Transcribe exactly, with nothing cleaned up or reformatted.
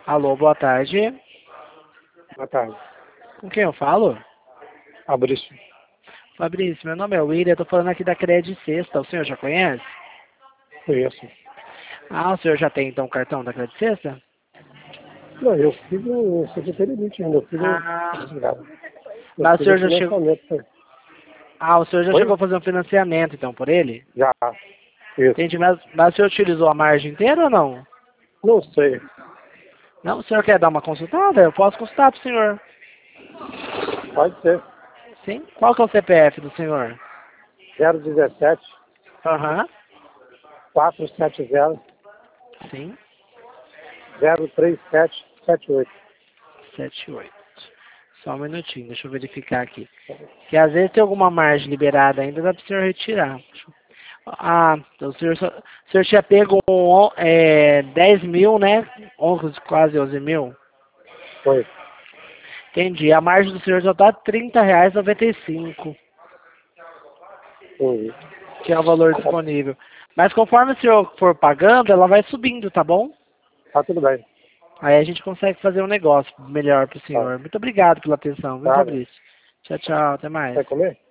Alô, boa tarde. Boa tarde. Com quem eu falo? Fabrício. Fabrício, meu nome é William, eu tô falando aqui da Credit Sexta. O senhor já conhece? Conheço. Ah, o senhor já tem então o cartão da Credit Sexta? Não, eu fiz o Secretaria Elite ainda, eu fiz o. Ah, Eu mas o fiz o senhor já chegou. financiamento. Né? Ah, o senhor já Oi? chegou a fazer um financiamento então por ele? Já. Isso. Entendi, mas, mas o senhor utilizou a margem inteira ou não? Não sei. Não, o senhor quer dar uma consultada? Eu posso consultar pro senhor. Pode ser. Sim? Qual que é o C P F do senhor? zero dezessete, Aham. quatrocentos e setenta, Sim. zero três sete sete oito. Sete oito. Só um minutinho, deixa eu verificar aqui. Que às vezes tem alguma margem liberada ainda, dá para o senhor retirar. Ah, então o senhor, só- o senhor tinha pego um, é, dez mil, né? onze, quase onze mil. Foi. Entendi. A margem do senhor já está trinta reais e noventa e cinco, Entendi. que é o valor disponível. Mas conforme o senhor for pagando, ela vai subindo, tá bom? Tá tudo bem. Aí a gente consegue fazer um negócio melhor para o Tá. senhor. Muito obrigado pela atenção, viu, Tá, né? Fabrício? Tchau, tchau. Até mais. Vai comer?